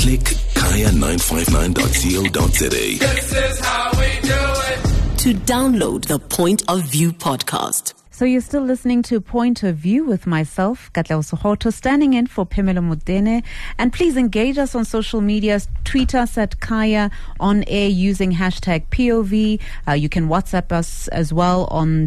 Click kaya959.co.za. This is how we do it. To download the Point of View podcast. So you're still listening to Point of View with myself, Katlego Sohoto, standing in for Pamela Mudene. And please engage us on social media. Tweet us at Kaya on air using hashtag POV. You can WhatsApp us as well on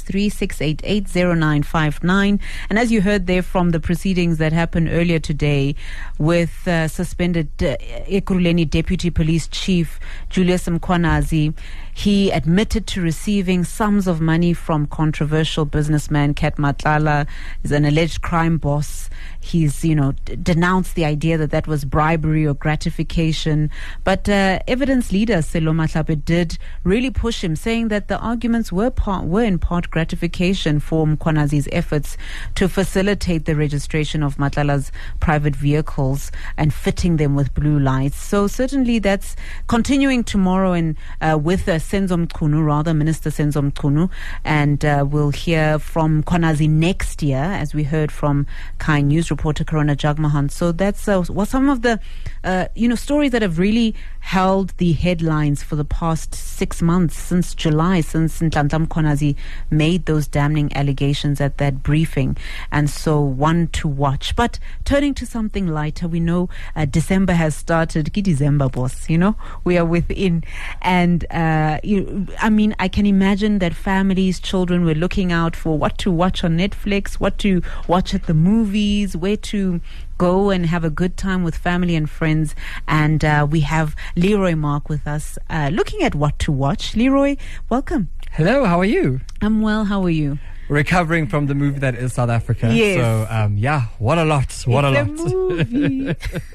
063-688-0959. And as you heard there from the proceedings that happened earlier today with suspended Ekurhuleni Deputy Police Chief Julius Mkhwanazi, he admitted to receiving sums of money from controversial businessman Kat Matlala, is an alleged crime boss. He's, denounced the idea that was bribery or gratification. But evidence leader Sello Matlape did really push him, saying that the arguments were in part gratification for Mkhwanazi's efforts to facilitate the registration of Matlala's private vehicles and fitting them with blue lights. So certainly that's continuing tomorrow with Senzo Mchunu, Minister Senzo Mchunu, and we'll hear from Mkhwanazi next year, as we heard from Kai News reporter Corona Jagmohan. So that's what some of the stories that have really held the headlines for the past 6 months, since July, since Nhlanhla Mkhwanazi made those damning allegations at that briefing. And so one to watch. But turning to something lighter, we know December has started. Ki December, boss, we are within. And I can imagine that families, children were looking out for what to watch on Netflix, what to watch at the movies, where to go and have a good time with family and friends. And we have Leroy Mark with us, looking at what to watch. Leroy, welcome. Hello, how are you? I'm well, how are you? Recovering from the movie that is South Africa. Yes. So, what a lot. What a lot. Movie.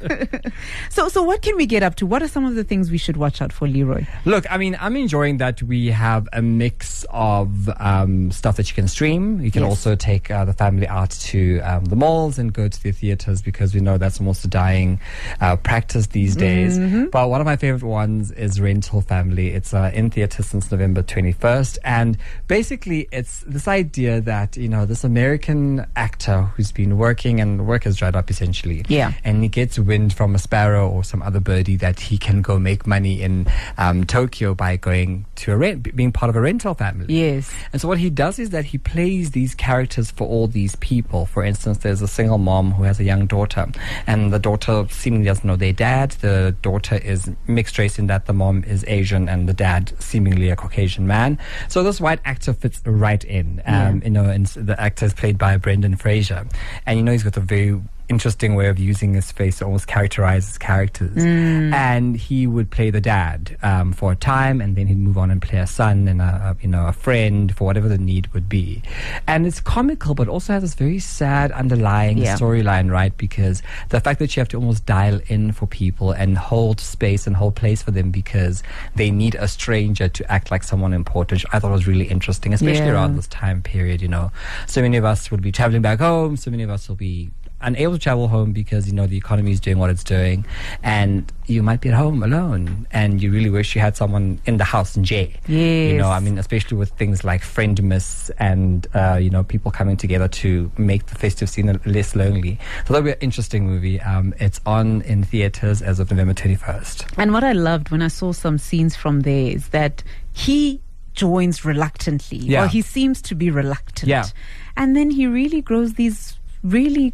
So what can we get up to? What are some of the things we should watch out for, Leroy? Look, I'm enjoying that we have a mix of stuff that you can stream. You can also take the family out to the malls and go to the theaters, because we know that's almost a dying practice these days. Mm-hmm. But one of my favorite ones is Rental Family. It's in theaters since November 21st. And basically, it's this idea that, this American actor who's been working and work has dried up essentially. Yeah. And he gets wind from a sparrow or some other birdie that he can go make money in Tokyo by going to being part of a rental family. Yes. And so what he does is that he plays these characters for all these people. For instance, there's a single mom who has a young daughter, and the daughter seemingly doesn't know their dad. The daughter is mixed race in that the mom is Asian and the dad seemingly a Caucasian man. So this white actor fits right in. And the actor is played by Brendan Fraser. And, he's got a very interesting way of using his face to almost characterize his characters. And he would play the dad for a time, and then he'd move on and play a son and a friend for whatever the need would be. And it's comical, but also has this very sad underlying storyline, right? Because the fact that you have to almost dial in for people and hold space and hold place for them because they need a stranger to act like someone important, which I thought was really interesting, especially around this time period. So many of us will be traveling back home, so many of us will be unable to travel home because the economy is doing what it's doing, and you might be at home alone and you really wish you had someone in the house in jail. Yes. Especially with things like Friendmas and people coming together to make the festive scene less lonely. So that'll be an interesting movie. It's on in theaters as of November 21st. And what I loved when I saw some scenes from there is that he joins reluctantly, or he seems to be reluctant, and then he really grows these really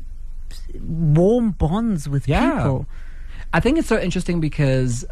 warm bonds with people. I think it's so interesting because,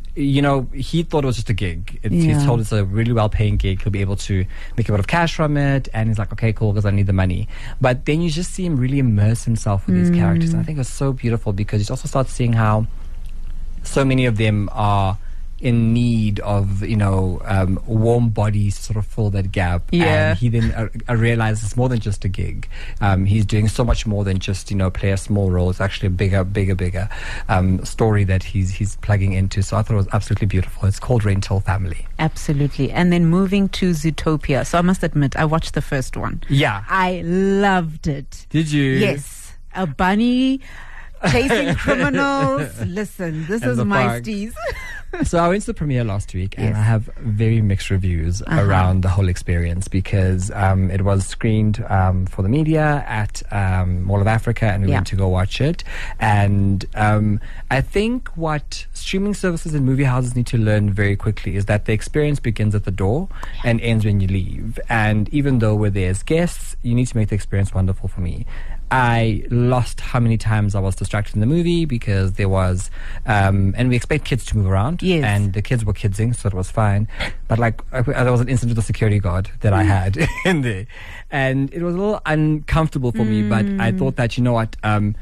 he thought it was just a gig. He's told it's a really well-paying gig. He'll be able to make a lot of cash from it. And he's like, okay, cool, because I need the money. But then you just see him really immerse himself with these characters. And I think it's so beautiful because you also start seeing how so many of them are in need of, warm bodies to sort of fill that gap. Yeah. And he then realizes it's more than just a gig. He's doing so much more than just, play a small role. It's actually a bigger story that he's plugging into. So I thought it was absolutely beautiful. It's called Rental Family. Absolutely. And then moving to Zootopia. So I must admit, I watched the first one. Yeah. I loved it. Did you? Yes. A bunny chasing criminals. Listen, this is my steez. So I went to the premiere last week, and Yes. I have very mixed reviews around the whole experience because it was screened for the media at Mall of Africa, and we Yeah. went to go watch it. And I think what streaming services and movie houses need to learn very quickly is that the experience begins at the door and ends when you leave. And even though we're there as guests, you need to make the experience wonderful for me. I lost how many times I was distracted in the movie because there was, and we expect kids to move around, Yes. and the kids were kidsing, so it was fine. But like, there was an incident with the security guard that I had in there, and it was a little uncomfortable for me. But I thought that, you know what,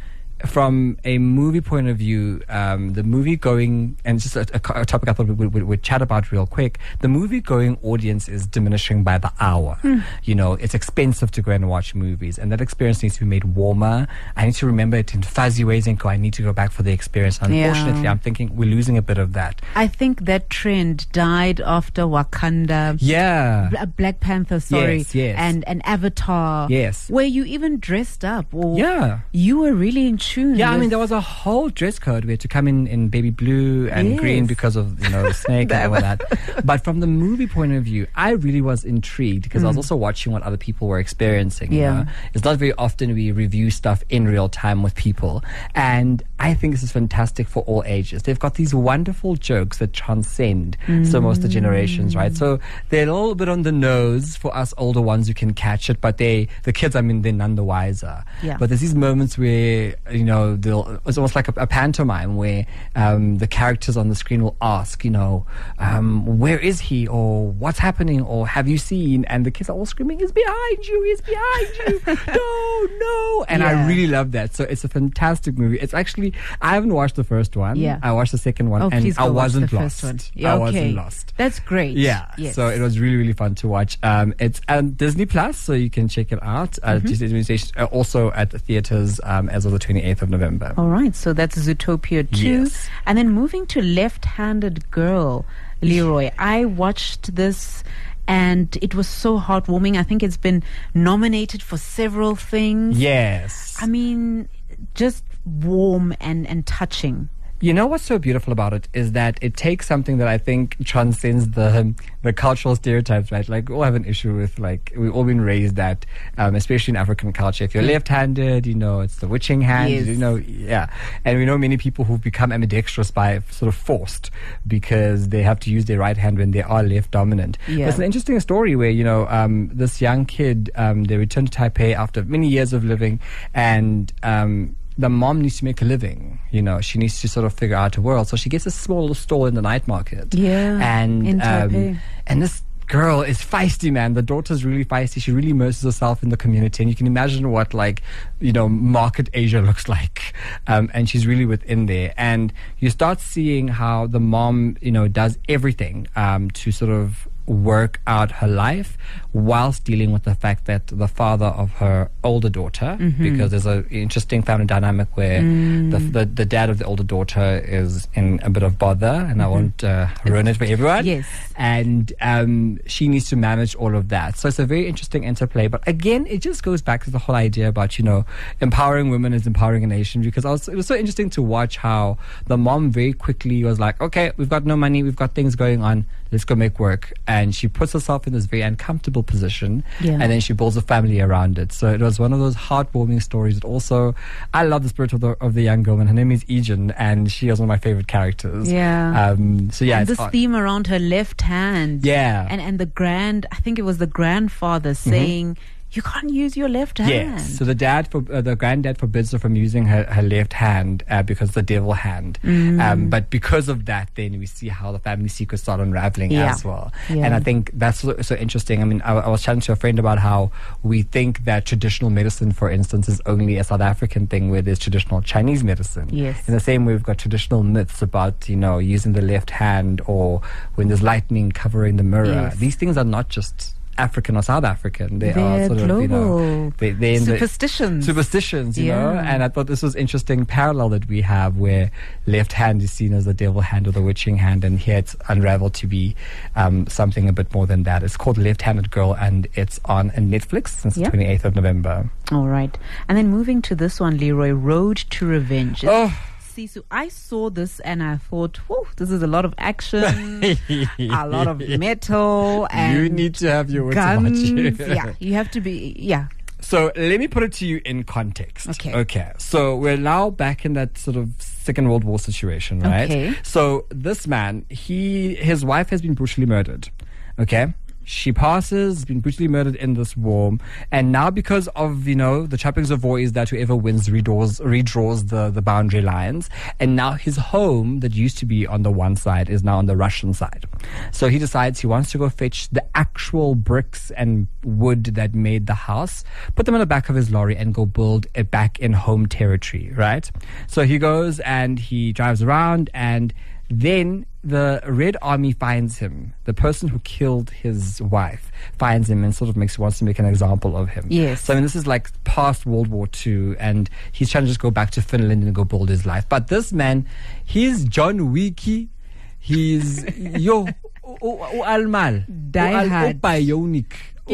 from a movie point of view, the movie going, and it's just a topic I thought we'd chat about real quick. The movie going audience is diminishing by the hour. You know, it's expensive to go and watch movies, and that experience needs to be made warmer. I need to remember it in fuzzy ways and go, I need to go back for the experience. Unfortunately, Yeah. I'm thinking we're losing a bit of that. I think that trend died after Wakanda. Yeah. Black Panther, sorry, Yes. and Avatar, Yes. where you even dressed up, or Yeah. you were really in tune. Yeah, I with- mean, there was a whole dress code. We had to come in baby blue and Yes. green because of, you know, the snake and all of that. But from the movie point of view, I really was intrigued because I was also watching what other people were experiencing. You Yeah. know? It's not very often we review stuff in real time with people. And I think this is fantastic for all ages. They've got these wonderful jokes that transcend some of the generations, right? So they're a little bit on the nose for us older ones who can catch it, but the kids, I mean, they're none the wiser. Yeah. But there's these moments where, you know, it's almost like a pantomime where the characters on the screen will ask, you know, where is he, or what's happening, or have you seen? And the kids are all screaming, he's behind you, he's behind you. No. And I Yeah. really love that. So it's a fantastic movie. It's actually, I haven't watched the first one. Yeah. I watched the second one, Oh, and please go I watch wasn't the lost. first one. Yeah, I okay. wasn't lost. That's great. Yeah, Yes. so it was really, really fun to watch. It's on Disney Plus, so you can check it out. Also at the theaters as of the 28th of November. All right, so that's Zootopia 2. Yes. And then moving to Left-Handed Girl, Leroy. I watched this and it was so heartwarming. I think it's been nominated for several things. Yes. I mean, just warm and touching. You know what's so beautiful about it is that it takes something that I think transcends the cultural stereotypes, right? Like, we all have an issue with, like, we've all been raised that, especially in African culture, if you're left-handed, you know, it's the witching hand, Yes. you know, yeah. And we know many people who've become ambidextrous by sort of forced because they have to use their right hand when they are left dominant. Yeah. It's an interesting story where, you know, this young kid, they returned to Taipei after many years of living, and the mom needs to make a living. You know, she needs to sort of figure out her world. So she gets a small little stall in the night market. Yeah, And in Taipei. and this girl is feisty, man. The daughter's really feisty. She really immerses herself in the community, and you can imagine what, like, you know, market Asia looks like. And she's really within there. And you start seeing how the mom, you know, does everything to sort of work out her life whilst dealing with the fact that the father of her older daughter, because there's an interesting family dynamic where the dad of the older daughter is in a bit of bother, and I won't ruin it for everyone. Yes. And she needs to manage all of that. So it's a very interesting interplay. But again, it just goes back to the whole idea about, you know, empowering women is empowering a nation, because it was so interesting to watch how the mom very quickly was like, okay, we've got no money, we've got things going on, let's go make work. And she puts herself in this very uncomfortable position, Yeah. and then she builds a family around it. So it was one of those heartwarming stories. But also, I love the spirit of the young woman. Her name is Ijin, and she is one of my favorite characters. Yeah. So yeah, And it's this theme around her left hand. Yeah. And I think it was the grandfather saying, you can't use your left hand. Yes. So the granddad forbids her from using her left hand because the devil hand. But because of that, then we see how the family secrets start unraveling Yeah. as well. Yeah. And I think that's so interesting. I mean, I was chatting to a friend about how we think that traditional medicine, for instance, is only a South African thing, where there's traditional Chinese medicine. Yes. In the same way, we've got traditional myths about, you know, using the left hand, or when there's lightning covering the mirror. Yes. These things are not just African or South African. They They're are sort of, you know, global. they're in the Superstitions. you know. Yeah. And I thought this was interesting parallel that we have, where left hand is seen as the devil hand or the witching hand, and here it's unraveled to be something a bit more than that. It's called Left-Handed Girl, and it's on Netflix since Yeah. the 28th of November. All right. And then moving to this one, Leroy, Road to Revenge. Oh. Sisu, I saw this and I thought, whew, this is a lot of action, a lot of metal, and you need to have your guns. watch. Yeah, you have to be, yeah. So let me put it to you in context. Okay. So we're now back in that sort of Second World War situation, right? Okay. So this man, his wife has been brutally murdered. Okay. She passes, been brutally murdered in this war, and now because of, the trappings of war is that whoever wins redraws the boundary lines, and now his home that used to be on the one side is now on the Russian side. So he decides he wants to go fetch the actual bricks and wood that made the house, put them in the back of his lorry and go build it back in home territory, right? So he goes and he drives around, and then the Red Army finds him. The person who killed his wife finds him and sort of wants to make an example of him. Yes. So, this is like past World War II, and he's trying to just go back to Finland and go build his life. But this man, he's John Wicky. He's, Almal. Die Hard. Bionic.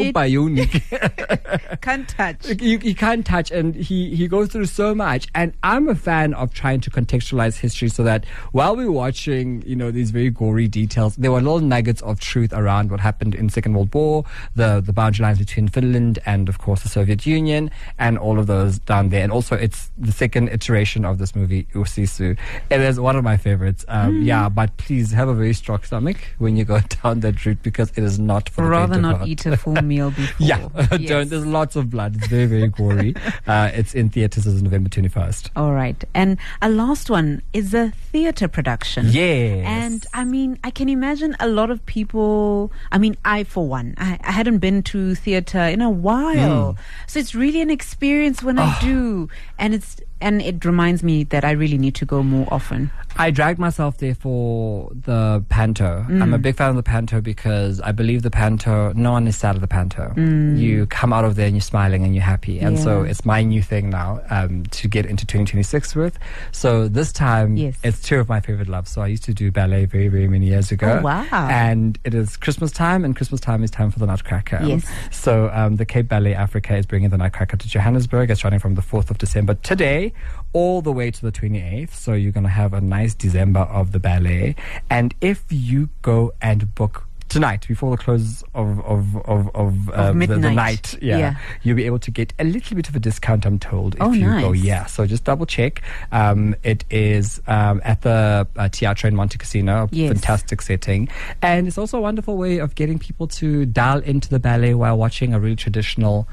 Can't touch. You can't touch, and he goes through so much. And I'm a fan of trying to contextualize history so that while we're watching, these very gory details, there were little nuggets of truth around what happened in Second World War, the boundary lines between Finland and, of course, the Soviet Union, and all of those down there. And also, it's the second iteration of this movie, Usisu. It is one of my favorites. Yeah, but please have a very strong stomach when you go down that route, because it is not for rather the faint of not heart. eat a full meal before. Yeah, Yes. don't. There's lots of blood. It's very, very gory. It's in theaters as November 21st. All right. And a last one is a theater production. Yes. And I can imagine a lot of people, I for one, I hadn't been to theater in a while. So it's really an experience when I do. And it reminds me that I really need to go more often. I dragged myself there for the Panto. I'm a big fan of the Panto because I believe the Panto, no one is sad at the Panto. You come out of there and you're smiling and you're happy. And so it's my new thing now to get into 2026 with. So this time, it's two of my favorite loves. So I used to do ballet very, very many years ago. Oh, wow. And it is Christmas time, and Christmas time is time for the Nutcracker. Yes. So the Cape Ballet Africa is bringing the Nutcracker to Johannesburg. It's running from the 4th of December today all the way to the 28th. So you're going to have a nice December of the ballet. And if you go and book tonight, before the close of midnight. the night, you'll be able to get a little bit of a discount, I'm told, if you go. Yeah, so just double check. It is at the Teatro in Monte Cassino, fantastic setting. And it's also a wonderful way of getting people to dial into the ballet while watching a really traditional,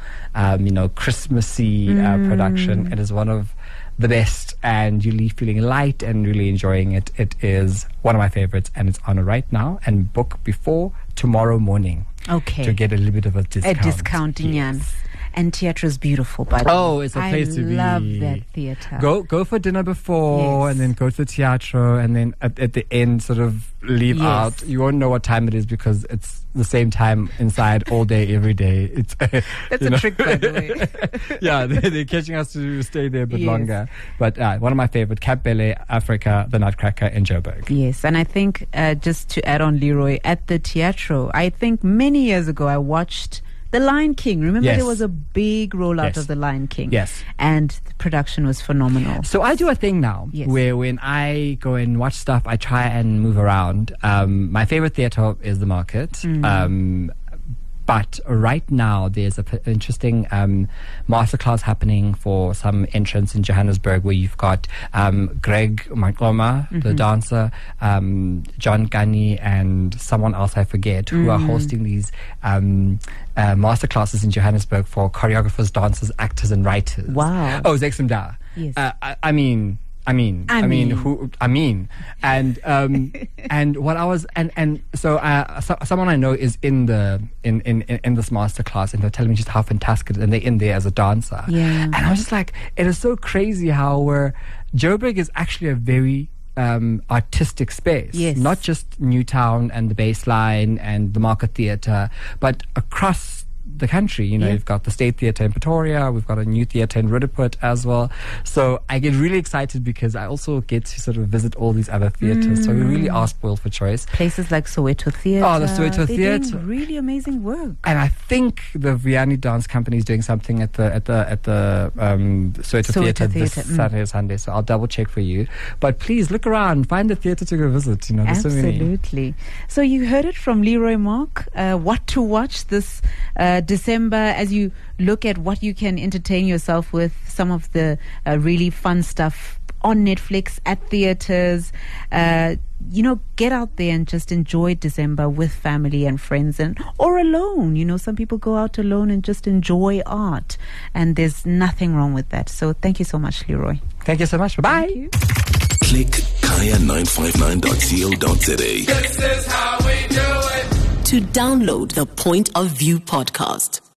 Christmassy production. It is one of the best, and you leave feeling light and really enjoying it. It is one of my favorites, and it's on right now. And book before tomorrow morning. Okay. To get a little bit of a discount. A discounting, yes. And theatre is beautiful, by the way. Oh, it's a place to be. I love that theatre. Go for dinner before, and then go to the teatro, and then at the end sort of leave out. You won't know what time it is because it's the same time inside all day, every day. It's that's a trick, by the way. Yeah, they're catching us to stay there a bit longer. But one of my favorite, Cape Ballet Africa, the Nutcracker in Joburg. Yes, and I think just to add on, Leroy, at the teatro, I think many years ago I watched The Lion King. Remember, there was a big rollout of The Lion King. Yes. And the production was phenomenal. So I do a thing now where when I go and watch stuff, I try and move around. My favorite theater is the Market. But right now, there's an interesting masterclass happening for some entrants in Johannesburg, where you've got Greg Mankoma, the dancer, John Gunny, and someone else I forget, who are hosting these masterclasses in Johannesburg for choreographers, dancers, actors, and writers. Wow! Oh, Zexim Da. Yes. And what I was so someone I know is in this masterclass, and they're telling me just how fantastic it is, and they're in there as a dancer. Yeah. And I was just like, it is so crazy how Joburg is actually a very artistic space. Yes. Not just Newtown and the Baseline and the Market Theatre, but across the country. You know, Yeah. you've got the State Theatre in Pretoria, we've got a new theatre in Rudaput as well. So I get really excited because I also get to sort of visit all these other theatres. So we really are spoiled for choice. Places like Soweto Theatre. Oh, the Soweto They're Theatre. doing really amazing work. And I think the Vianney Dance Company is doing something at the Soweto Theatre this Theatre, Saturday, Sunday. So I'll double check for you. But please look around, find a theatre to go visit. You know, there's so many. Absolutely. So you heard it from Leroy Mark. What to watch this December as you look at what you can entertain yourself with, some of the really fun stuff on Netflix, at theatres. You know, get out there and just enjoy December with family and friends, or alone. You know, some people go out alone and just enjoy art, and there's nothing wrong with that. So thank you so much, Leroy. Thank you so much. Bye-bye. Thank you. Click kaya959.co.za. This is how we do it. To download the Point of View podcast,